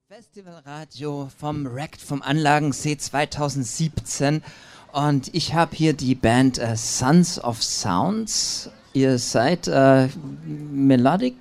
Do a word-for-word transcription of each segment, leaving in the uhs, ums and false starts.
Festivalradio vom Wrecked vom Anlagensee zweitausendsiebzehn und ich habe hier die Band äh, Sons of Sounds. Ihr seid äh, Melodic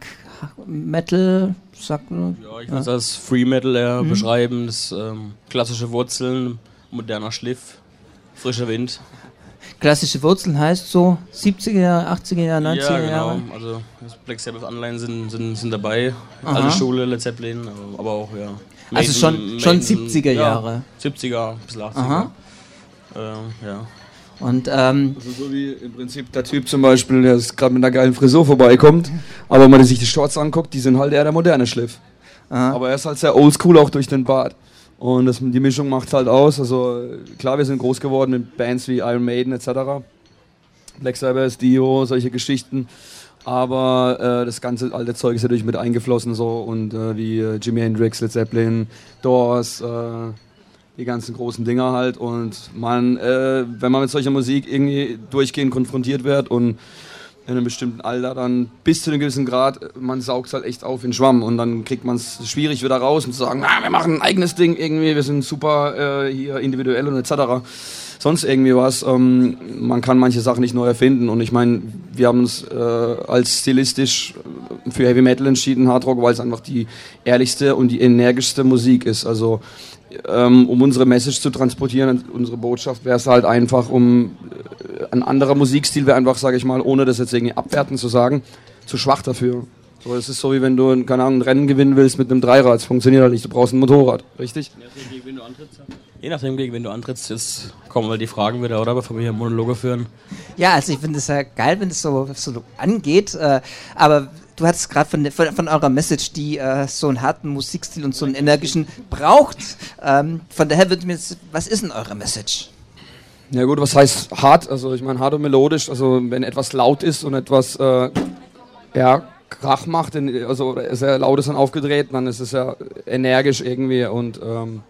Metal, sagt man? Ja, ich würde es ja. als Free Metal eher mhm. beschreiben. Das ähm, klassische Wurzeln, moderner Schliff, frischer Wind. Klassische Wurzeln heißt so siebziger Jahre, achtziger Jahre, neunziger Jahre? Ja, genau. Also Black Sabbath Anleihen sind, sind, sind dabei. Aha. Alte Schule, Led Zeppelin, aber auch, ja. Maiden, also schon, Maiden, schon siebziger Jahre? Ja, siebziger bis achtziger. Äh, ja. Und, ähm, also so wie im Prinzip der Typ zum Beispiel, der gerade mit einer geilen Frisur vorbeikommt, aber wenn man sich die Shorts anguckt, die sind halt eher der moderne Schliff. Aha. Aber er ist halt sehr oldschool auch durch den Bart. Und das, die Mischung macht halt aus. Also klar, wir sind groß geworden mit Bands wie Iron Maiden et cetera. Black Sabbath, Dio, solche Geschichten. Aber äh, das ganze alte Zeug ist natürlich mit eingeflossen so und äh, wie äh, Jimi Hendrix, Led Zeppelin, Doors, äh, die ganzen großen Dinger halt. Und man, äh, wenn man mit solcher Musik irgendwie durchgehend konfrontiert wird und in einem bestimmten Alter dann bis zu einem gewissen Grad, man saugt es halt echt auf in Schwamm und dann kriegt man es schwierig wieder raus und zu sagen, na, wir machen ein eigenes Ding irgendwie, wir sind super äh, hier individuell und et cetera. Sonst irgendwie was. Ähm, man kann manche Sachen nicht neu erfinden und ich meine, wir haben uns äh, als stilistisch für Heavy Metal entschieden, Hard Rock, weil es einfach die ehrlichste und die energischste Musik ist. Also ähm, um unsere Message zu transportieren, unsere Botschaft wäre es halt einfach, um äh, ein anderer Musikstil wäre einfach, sage ich mal, ohne das jetzt irgendwie abwertend zu sagen, zu schwach dafür. So, es ist so, wie wenn du, keine Ahnung, ein Rennen gewinnen willst mit einem Dreirad. Das funktioniert halt nicht. Du brauchst ein Motorrad, richtig? Je nachdem, gegen wen du antrittst. Je nachdem, gegen wen du antrittst, jetzt kommen halt die Fragen wieder, oder? Bevor wir hier Monologe führen. Ja, also ich finde es ja geil, wenn es so, so angeht. Äh, aber du hattest gerade von, von, von eurer Message, die äh, so einen harten Musikstil und so einen energischen braucht. Ähm, von daher würde mir jetzt, was ist denn eure Message? Ja gut, was heißt hart? Also ich meine hart und melodisch. Also wenn etwas laut ist und etwas, äh, ja... Krach macht, also sehr laut ist dann aufgedreht, dann ist es ja energisch irgendwie und ähm,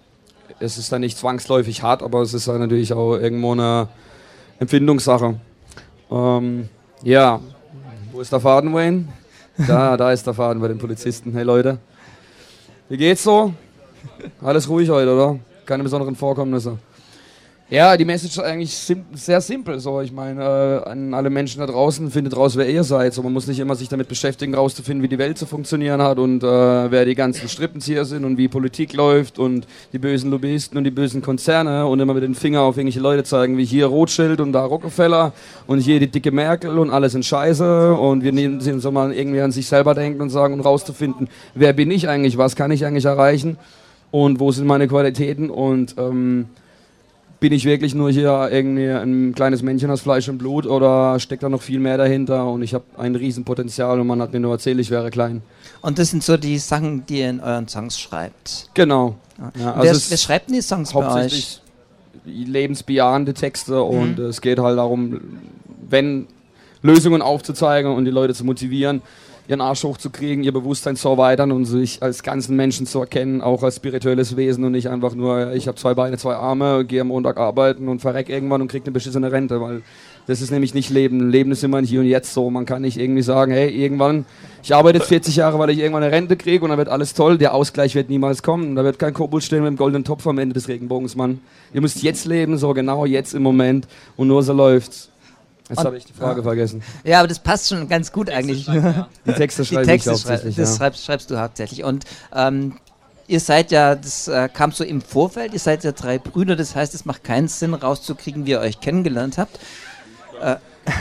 es ist dann nicht zwangsläufig hart, aber es ist dann natürlich auch irgendwo eine Empfindungssache. Ähm, ja, wo ist der Faden, Wayne? Da, da ist der Faden bei den Polizisten. Hey Leute, wie geht's so? Alles ruhig heute, oder? Keine besonderen Vorkommnisse. Ja, die Message ist eigentlich sim- sehr simpel. So. Ich meine, äh, an alle Menschen da draußen, findet raus, wer ihr seid. So, man muss nicht immer sich damit beschäftigen, rauszufinden, wie die Welt zu funktionieren hat und äh, wer die ganzen Strippenzieher sind und wie Politik läuft und die bösen Lobbyisten und die bösen Konzerne und immer mit den Finger auf irgendwelche Leute zeigen, wie hier Rothschild und da Rockefeller und hier die dicke Merkel und alles sind scheiße und wir nehmen sie so mal irgendwie an sich selber denken und sagen, um rauszufinden, wer bin ich eigentlich, was kann ich eigentlich erreichen und wo sind meine Qualitäten und ähm, bin ich wirklich nur hier irgendwie ein kleines Männchen aus Fleisch und Blut oder steckt da noch viel mehr dahinter und ich habe ein Riesenpotenzial und man hat mir nur erzählt, ich wäre klein. Und das sind so die Sachen, die ihr in euren Songs schreibt? Genau. Ja, also wer, wer schreibt denn die Songs bei euch? Hauptsächlich lebensbejahende Texte und mhm. es geht halt darum, wenn Lösungen aufzuzeigen und die Leute zu motivieren, ihren Arsch hochzukriegen, ihr Bewusstsein zu erweitern und sich als ganzen Menschen zu erkennen, auch als spirituelles Wesen und nicht einfach nur, ich habe zwei Beine, zwei Arme, gehe am Montag arbeiten und verreck irgendwann und krieg eine beschissene Rente, weil das ist nämlich nicht Leben. Leben ist immer ein Hier und Jetzt so. Man kann nicht irgendwie sagen, hey, irgendwann, ich arbeite jetzt vierzig Jahre, weil ich irgendwann eine Rente kriege und dann wird alles toll, der Ausgleich wird niemals kommen, da wird kein Kobold stehen mit dem goldenen Topf am Ende des Regenbogens, Mann. Ihr müsst jetzt leben, so genau jetzt im Moment und nur so läuft's. Jetzt habe ich die Frage ja. vergessen. Ja, aber das passt schon ganz gut eigentlich. Ja. Die Texte schreibe ich hauptsächlich. Das ja. schreibst, schreibst du hauptsächlich. Und ähm, ihr seid ja, das äh, kam so im Vorfeld, ihr seid ja drei Brüder, das heißt, es macht keinen Sinn rauszukriegen, wie ihr euch kennengelernt habt. Äh,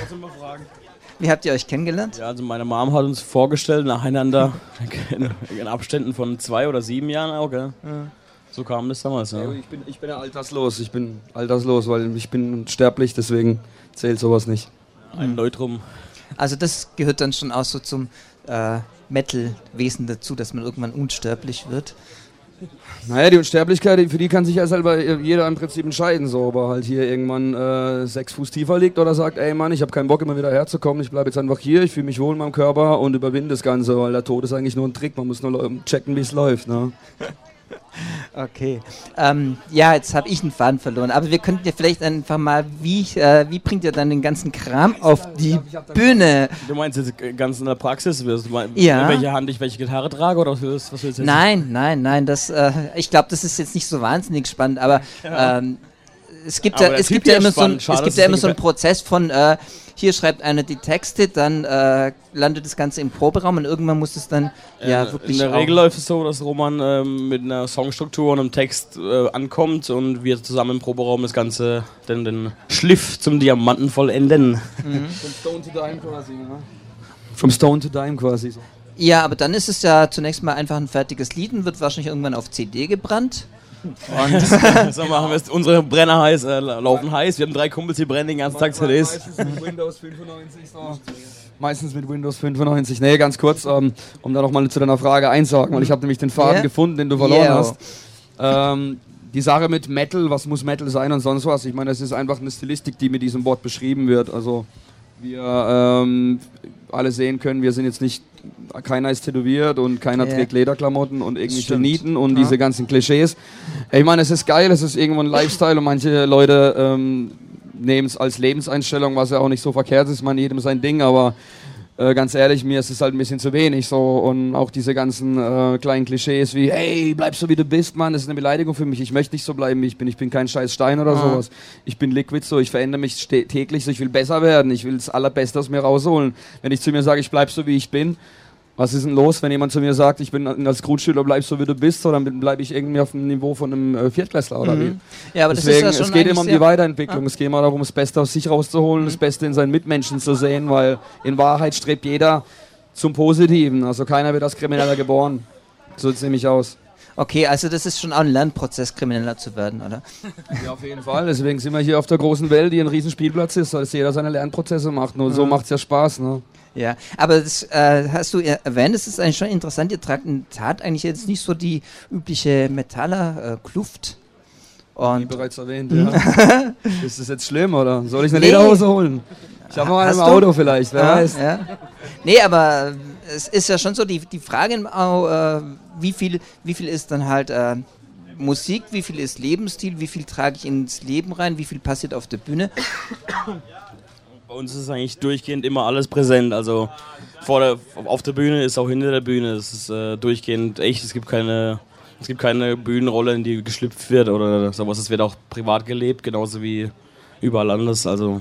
wie habt ihr euch kennengelernt? Ja, also meine Mom hat uns vorgestellt, nacheinander, in, in Abständen von zwei oder sieben Jahren auch, gell? Ja. So kam das damals, ja. ja ich, bin, ich bin ja alterslos, ich bin alterslos, weil ich bin sterblich, deswegen zählt sowas nicht. Ein Neutrum. Also das gehört dann schon auch so zum äh, Metal-Wesen dazu, dass man irgendwann unsterblich wird. Naja, die Unsterblichkeit, für die kann sich ja selber jeder im Prinzip entscheiden, so, ob er halt hier irgendwann äh, sechs Fuß tiefer liegt oder sagt, ey Mann, ich habe keinen Bock immer wieder herzukommen, ich bleibe jetzt einfach hier, ich fühle mich wohl in meinem Körper und überwinde das Ganze, weil der Tod ist eigentlich nur ein Trick, man muss nur checken, wie es läuft. Ne? Okay. Ähm, ja, jetzt habe ich einen Faden verloren. Aber wir könnten ja vielleicht einfach mal, wie, äh, wie bringt ihr dann den ganzen Kram auf die Bühne? Du meinst jetzt ganz in der Praxis? Du meinst, ja. Welche Hand ich welche Gitarre trage? Oder was willst, was willst du jetzt? Nein, nein, nein. Das, äh, ich glaube, das ist jetzt nicht so wahnsinnig spannend. Aber ja. ähm, es gibt ja, es gibt ja immer so ein, Schade, es gibt ja immer so einen Prozess von äh, hier schreibt einer die Texte, dann äh, landet das Ganze im Proberaum und irgendwann muss es dann äh, ja wirklich. In der Regel läuft es so, dass Roman äh, mit einer Songstruktur und einem Text äh, ankommt und wir zusammen im Proberaum das Ganze, den, den Schliff zum Diamanten vollenden. Mhm. From Stone to Dime quasi, ne? From Stone to Dime quasi. So. Ja, aber dann ist es ja zunächst mal einfach ein fertiges Lied und wird wahrscheinlich irgendwann auf C D gebrannt. Und so machen wir es. Unsere Brenner heiß, äh, laufen heiß. Wir haben drei Kumpels, die brennen den ganzen Tag C Ds. Meistens mit Windows fünfundneunzig. So. Meistens mit Windows fünfundneunzig. Nee, ganz kurz, ähm, um da nochmal zu deiner Frage einzuhaken, weil ich habe nämlich den Faden yeah. gefunden, den du verloren yeah. hast. Ähm, die Sache mit Metal, was muss Metal sein und sonst was. Ich meine, das ist einfach eine Stilistik, die mit diesem Wort beschrieben wird. Also wir ähm, alle sehen können, wir sind jetzt nicht, keiner ist tätowiert und keiner yeah. trägt Lederklamotten und irgendwelche Nieten und ja. diese ganzen Klischees. Ich meine, es ist geil, es ist irgendwo ein Lifestyle und manche Leute ähm, nehmen es als Lebenseinstellung, was ja auch nicht so verkehrt ist, man jedem sein Ding, aber äh, ganz ehrlich, mir ist es halt ein bisschen zu wenig so und auch diese ganzen äh, kleinen Klischees wie, hey, bleib so wie du bist, Mann, das ist eine Beleidigung für mich, ich möchte nicht so bleiben, wie ich bin, ich bin kein scheiß Stein oder ah. sowas, ich bin Liquid so, ich verändere mich täglich so, ich will besser werden, ich will das Allerbeste aus mir rausholen, wenn ich zu mir sage, ich bleib so wie ich bin, was ist denn los, wenn jemand zu mir sagt, ich bin als Grundschüler, bleib so wie du bist, so, dann bleibe ich irgendwie auf dem Niveau von einem äh, Viertklässler oder mhm. wie. Ja, aber Deswegen, das ist ja schon es geht immer um die Weiterentwicklung, ja. es geht immer darum, das Beste aus sich rauszuholen, mhm. das Beste in seinen Mitmenschen zu sehen, weil in Wahrheit strebt jeder zum Positiven, also keiner wird als Krimineller geboren, so sieht es nämlich aus. Okay, also das ist schon auch ein Lernprozess, Krimineller zu werden, oder? Ja, auf jeden Fall. Deswegen sind wir hier auf der großen Welt, die ein riesen Spielplatz ist, dass jeder seine Lernprozesse macht. Nur mhm. so macht es ja Spaß, ne? Ja, aber das äh, hast du erwähnt, es ist eigentlich schon interessant, ihr tragt in Tat eigentlich jetzt nicht so die übliche Metaller-Kluft. Äh, Wie bereits erwähnt, ja. Ist das jetzt schlimm, oder? Soll ich eine nee. Lederhose holen? Ich habe mal ein Auto vielleicht, wer ja, weiß. Ja. Nee, aber es ist ja schon so die, die Frage, äh, wie, viel, wie viel ist dann halt äh, Musik, wie viel ist Lebensstil, wie viel trage ich ins Leben rein, wie viel passiert auf der Bühne? Bei uns ist eigentlich durchgehend immer alles präsent, also vor der, auf der Bühne ist auch hinter der Bühne, es ist äh, durchgehend echt, es gibt keine, es gibt keine Bühnenrolle, in die geschlüpft wird oder sowas, es wird auch privat gelebt, genauso wie überall anders, also...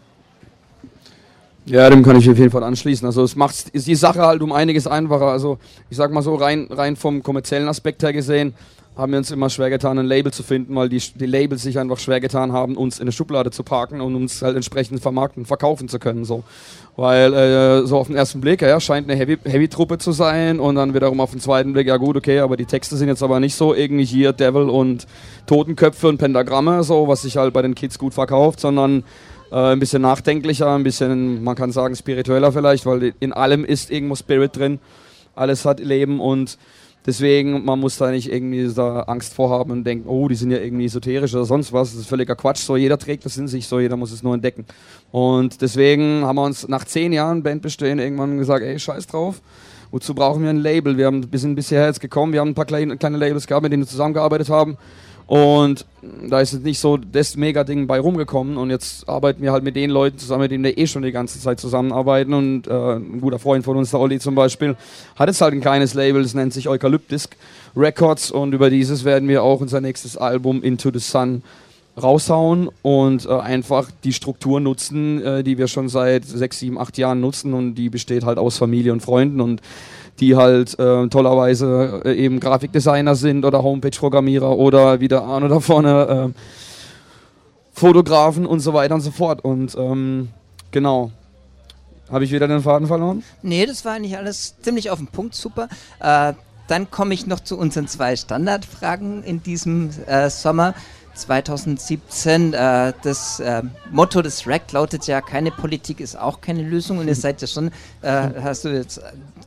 Ja, dem kann ich auf jeden Fall anschließen. Also es macht ist die Sache halt um einiges einfacher. Also ich sag mal so, rein, rein vom kommerziellen Aspekt her gesehen, haben wir uns immer schwer getan, ein Label zu finden, weil die, die Labels sich einfach schwer getan haben, uns in eine Schublade zu parken und uns halt entsprechend vermarkten, verkaufen zu können. So. Weil äh, so auf den ersten Blick, ja, scheint eine Heavy, Heavy-Truppe zu sein und dann wiederum auf den zweiten Blick, ja gut, okay, aber die Texte sind jetzt aber nicht so irgendwie hier Devil und Totenköpfe und Pentagramme, so, was sich halt bei den Kids gut verkauft, sondern Äh, ein bisschen nachdenklicher, ein bisschen, man kann sagen, spiritueller vielleicht, weil in allem ist irgendwo Spirit drin. Alles hat Leben und deswegen, man muss da nicht irgendwie da Angst vorhaben und denken, oh, die sind ja irgendwie esoterisch oder sonst was. Das ist völliger Quatsch. So, jeder trägt das in sich, so, jeder muss es nur entdecken. Und deswegen haben wir uns nach zehn Jahren Bandbestehen irgendwann gesagt, ey, scheiß drauf. Wozu brauchen wir ein Label? Wir, haben, wir sind bisher jetzt gekommen, wir haben ein paar kleine, kleine Labels gehabt, mit denen wir zusammengearbeitet haben. Und da ist jetzt nicht so das Mega-Ding bei rumgekommen und jetzt arbeiten wir halt mit den Leuten zusammen, mit denen wir eh schon die ganze Zeit zusammenarbeiten und äh, ein guter Freund von uns, der Olli zum Beispiel, hat jetzt halt ein kleines Label, das nennt sich Eukalyptisk Records und über dieses werden wir auch unser nächstes Album Into the Sun raushauen und äh, einfach die Struktur nutzen, äh, die wir schon seit sechs, sieben, acht Jahren nutzen und die besteht halt aus Familie und Freunden und die halt äh, tollerweise äh, eben Grafikdesigner sind oder Homepage-Programmierer oder wie der Arno da vorne, äh, Fotografen und so weiter und so fort. Und ähm, genau. Habe ich wieder den Faden verloren? Nee, das war eigentlich alles ziemlich auf den Punkt, super. Äh, dann komme ich noch zu unseren zwei Standardfragen in diesem äh, Sommer zwanzig siebzehn. Äh, das äh, Motto des R A C lautet ja, keine Politik ist auch keine Lösung und ihr seid ja schon, äh, hast du jetzt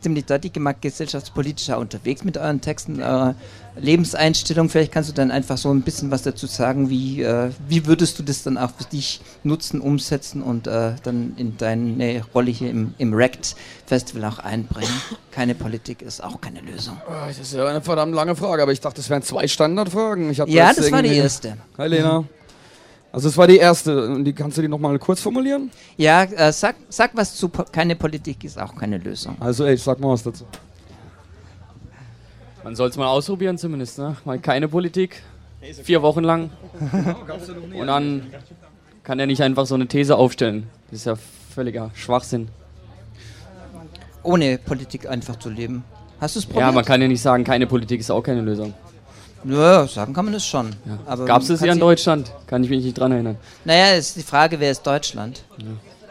ziemlich deutlich gemacht, gesellschaftspolitischer unterwegs mit euren Texten, eurer Lebenseinstellung. Vielleicht kannst du dann einfach so ein bisschen was dazu sagen, wie, äh, wie würdest du das dann auch für dich nutzen, umsetzen und äh, dann in deine Rolle hier im, im R E C T-Festival auch einbringen. Keine Politik ist auch keine Lösung. Das ist ja eine verdammt lange Frage, aber ich dachte, das wären zwei Standardfragen. Ich ja, das, das war die erste. Hi Lena. Also das war die erste. Die, kannst du die nochmal kurz formulieren? Ja, äh, sag, sag was zu po- keine Politik ist auch keine Lösung. Also ey, sag mal was dazu. Man soll es mal ausprobieren zumindest, ne? Mal keine Politik, vier Wochen lang. Und dann kann er nicht einfach so eine These aufstellen. Das ist ja völliger Schwachsinn. Ohne Politik einfach zu leben. Hast du es probiert? Ja, man kann ja nicht sagen, keine Politik ist auch keine Lösung. Ja, sagen kann man das schon. Ja. Gab es das hier in Deutschland? Kann ich mich nicht dran erinnern. Naja, ist die Frage, wer ist Deutschland? Ja.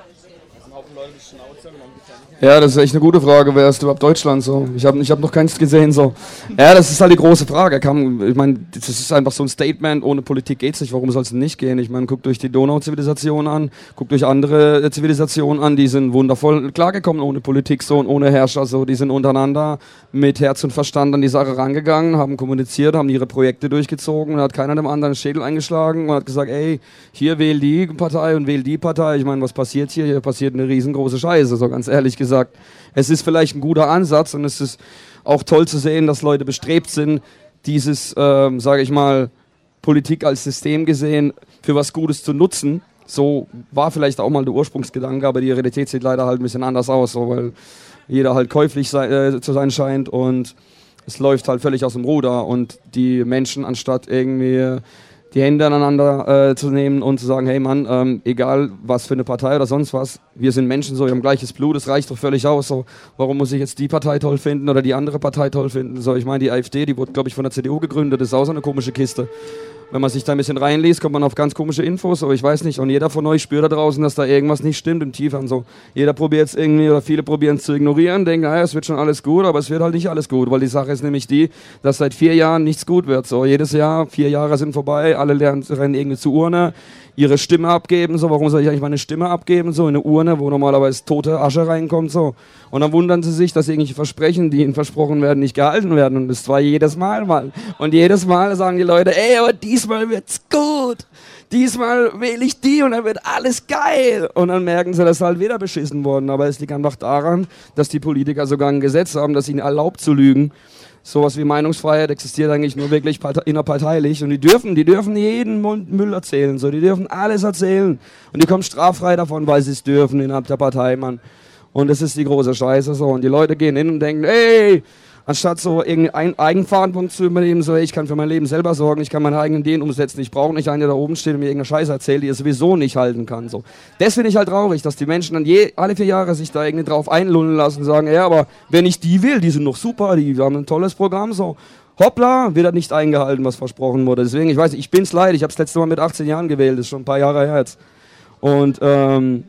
Ja, das ist echt eine gute Frage. Wer ist überhaupt Deutschland so? Ich habe ich hab noch keins gesehen so. Ja, das ist halt die große Frage. Kann, ich meine, das ist einfach so ein Statement. Ohne Politik geht's nicht. Warum soll es denn nicht gehen? Ich meine, guckt euch die Donau-Zivilisation an, guckt euch andere Zivilisationen an. Die sind wundervoll klargekommen ohne Politik so und ohne Herrscher so. Die sind untereinander mit Herz und Verstand an die Sache rangegangen, haben kommuniziert, haben ihre Projekte durchgezogen. Und hat keiner dem anderen den Schädel eingeschlagen und hat gesagt, ey, hier wähl die Partei und wähl die Partei. Ich meine, was passiert hier? Hier passiert eine riesengroße Scheiße, so ganz ehrlich gesagt. Es ist vielleicht ein guter Ansatz und es ist auch toll zu sehen, dass Leute bestrebt sind, dieses, ähm, sage ich mal, Politik als System gesehen, für was Gutes zu nutzen. So war vielleicht auch mal der Ursprungsgedanke, aber die Realität sieht leider halt ein bisschen anders aus, so, weil jeder halt käuflich sei, äh, zu sein scheint und es läuft halt völlig aus dem Ruder und die Menschen, anstatt irgendwie die Hände aneinander äh, zu nehmen und zu sagen, hey Mann, ähm, egal was für eine Partei oder sonst was, wir sind Menschen so, wir haben gleiches Blut, das reicht doch völlig aus. So, warum muss ich jetzt die Partei toll finden oder die andere Partei toll finden? So, ich meine, die AfD, die wurde, glaube ich, von der C D U gegründet, das ist auch so eine komische Kiste. Wenn man sich da ein bisschen reinliest, kommt man auf ganz komische Infos, aber ich weiß nicht. Und jeder von euch spürt da draußen, dass da irgendwas nicht stimmt im Tieferen. So. Jeder probiert es irgendwie, oder viele probieren es zu ignorieren, denken, naja, es wird schon alles gut, aber es wird halt nicht alles gut, weil die Sache ist nämlich die, dass seit vier Jahren nichts gut wird. So. Jedes Jahr, vier Jahre sind vorbei, alle lernen, rennen irgendwie zur Urne, ihre Stimme abgeben. So. Warum soll ich eigentlich meine Stimme abgeben? So in eine Urne, wo normalerweise tote Asche reinkommt. So. Und dann wundern sie sich, dass irgendwelche Versprechen, die ihnen versprochen werden, nicht gehalten werden. Und das war jedes Mal mal. Und jedes Mal sagen die Leute, ey, aber diesmal wird's gut. Diesmal wähle ich die und dann wird alles geil. Und dann merken sie, dass sie halt wieder beschissen worden. Aber es liegt einfach daran, dass die Politiker sogar ein Gesetz haben, das ihnen erlaubt zu lügen. Sowas wie Meinungsfreiheit existiert eigentlich nur wirklich innerparteilich. Und die dürfen, die dürfen jeden Müll erzählen. So, die dürfen alles erzählen. Und die kommen straffrei davon, weil sie es dürfen innerhalb der Partei, Mann. Und das ist die große Scheiße so. Und die Leute gehen hin und denken, ey, anstatt so irgendeinen Eigenverantwortung zu übernehmen, so, ey, ich kann für mein Leben selber sorgen, ich kann meine eigenen Ideen umsetzen, ich brauche nicht einen, der da oben steht und mir irgendeine Scheiße erzählt, die er sowieso nicht halten kann. So. Das finde ich halt traurig, dass die Menschen dann je, alle vier Jahre sich da irgendwie drauf einlullen lassen und sagen, ja, aber wenn ich die will, die sind doch super, die haben ein tolles Programm, so. Hoppla, wird das nicht eingehalten, was versprochen wurde. Deswegen, ich weiß nicht, ich bin's leid, ich habe das letzte Mal mit achtzehn Jahren gewählt, das ist schon ein paar Jahre her jetzt. Und, ähm,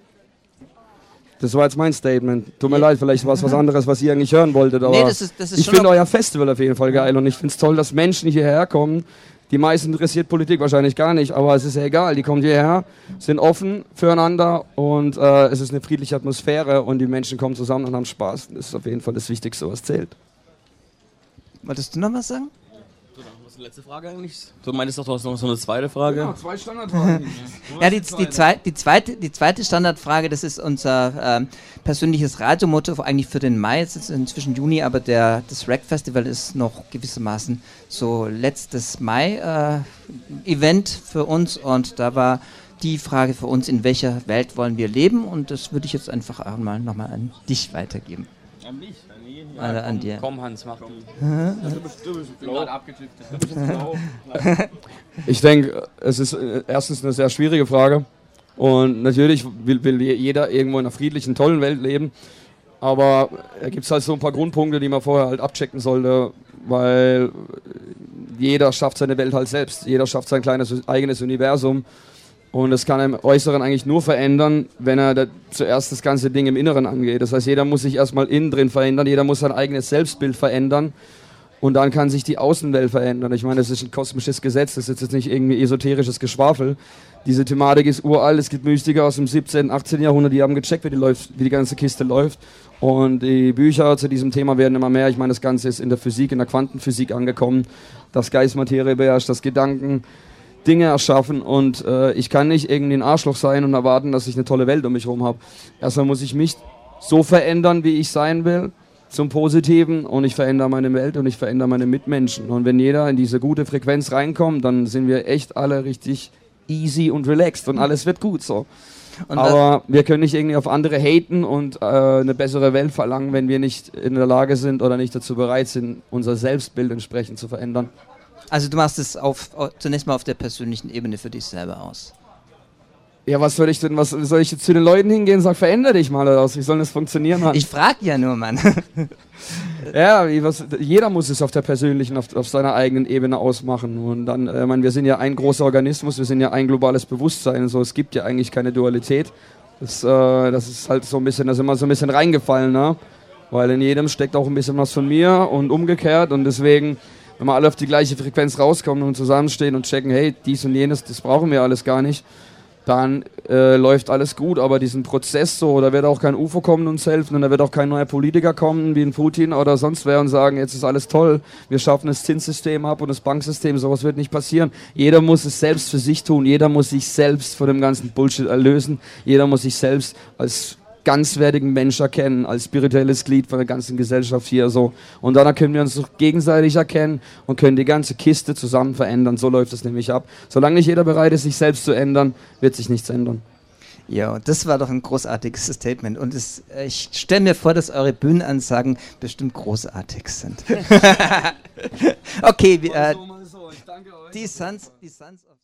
das war jetzt mein Statement. Tut mir leid, vielleicht war es was anderes, was ihr eigentlich hören wolltet. Aber nee, das ist, das ist ich finde euer Festival auf jeden Fall geil und ich finde es toll, dass Menschen hierher kommen. Die meisten interessiert Politik wahrscheinlich gar nicht, aber es ist ja egal. Die kommen hierher, sind offen füreinander und äh, es ist eine friedliche Atmosphäre und die Menschen kommen zusammen und haben Spaß. Das ist auf jeden Fall das Wichtigste, was zählt. Wolltest du noch was sagen? Was ist die letzte Frage eigentlich? Du meintest doch, du hast noch so eine zweite Frage. Genau, zwei Standardfragen. Ja, die, die, zwei, die, zweite, die zweite Standardfrage, das ist unser ähm, persönliches Radiomotto, eigentlich für den Mai, es ist inzwischen Juni, aber der, das R E C Festival ist noch gewissermaßen so letztes Mai-Event äh, für uns und da war die Frage für uns, in welcher Welt wollen wir leben und das würde ich jetzt einfach auch mal nochmal an dich weitergeben. An mich? Ja, an, an dir. Komm Hans, mach. Ich denke, es ist äh, erstens eine sehr schwierige Frage und natürlich will, will jeder irgendwo in einer friedlichen, tollen Welt leben, aber da gibt es halt so ein paar Grundpunkte, die man vorher halt abchecken sollte, weil jeder schafft seine Welt halt selbst, jeder schafft sein kleines eigenes Universum. Und das kann er im Äußeren eigentlich nur verändern, wenn er da zuerst das ganze Ding im Inneren angeht. Das heißt, jeder muss sich erstmal innen drin verändern, jeder muss sein eigenes Selbstbild verändern. Und dann kann sich die Außenwelt verändern. Ich meine, das ist ein kosmisches Gesetz, das ist jetzt nicht irgendwie esoterisches Geschwafel. Diese Thematik ist uralt, es gibt Mystiker aus dem siebzehnten, achtzehnten Jahrhundert, die haben gecheckt, wie die, läuft, wie die ganze Kiste läuft. Und die Bücher zu diesem Thema werden immer mehr. Ich meine, das Ganze ist in der Physik, in der Quantenphysik angekommen. Das Geist Materie beherrscht, das Gedanken Dinge erschaffen. Und äh, ich kann nicht irgendwie ein Arschloch sein und erwarten, dass ich eine tolle Welt um mich herum habe. Erstmal muss ich mich so verändern, wie ich sein will, zum Positiven, und ich verändere meine Welt und ich verändere meine Mitmenschen. Und wenn jeder in diese gute Frequenz reinkommt, dann sind wir echt alle richtig easy und relaxed und alles wird gut so. Und aber wir können nicht irgendwie auf andere haten und äh, eine bessere Welt verlangen, wenn wir nicht in der Lage sind oder nicht dazu bereit sind, unser Selbstbild entsprechend zu verändern. Also du machst es auf, zunächst mal auf der persönlichen Ebene für dich selber aus. Ja, was soll ich denn, was soll ich jetzt zu den Leuten hingehen und sagen, verändere dich mal oder was? Wie soll das funktionieren? Mann? Ich frage ja nur, Mann. Ja, wie, was, jeder muss es auf der persönlichen, auf, auf seiner eigenen Ebene ausmachen. Und dann, äh, man, wir sind ja ein großer Organismus, wir sind ja ein globales Bewusstsein. So, es gibt ja eigentlich keine Dualität. Das, äh, das ist halt so ein bisschen, da sind wir so ein bisschen reingefallen, ne? Weil in jedem steckt auch ein bisschen was von mir und umgekehrt. Und deswegen, wenn wir alle auf die gleiche Frequenz rauskommen und zusammenstehen und checken, hey, dies und jenes, das brauchen wir alles gar nicht, dann äh, läuft alles gut, aber diesen Prozess so, da wird auch kein U F O kommen und uns helfen und da wird auch kein neuer Politiker kommen, wie ein Putin oder sonst wer und sagen, jetzt ist alles toll, wir schaffen das Zinssystem ab und das Banksystem, sowas wird nicht passieren. Jeder muss es selbst für sich tun, jeder muss sich selbst von dem ganzen Bullshit erlösen, jeder muss sich selbst als ganzwertigen Mensch erkennen, als spirituelles Glied von der ganzen Gesellschaft hier so. Und dann können wir uns gegenseitig erkennen und können die ganze Kiste zusammen verändern. So läuft es nämlich ab. Solange nicht jeder bereit ist, sich selbst zu ändern, wird sich nichts ändern. Ja, das war doch ein großartiges Statement. Und es, ich stelle mir vor, dass eure Bühnenansagen bestimmt großartig sind. Okay, wie, äh, die Sons, die Sons of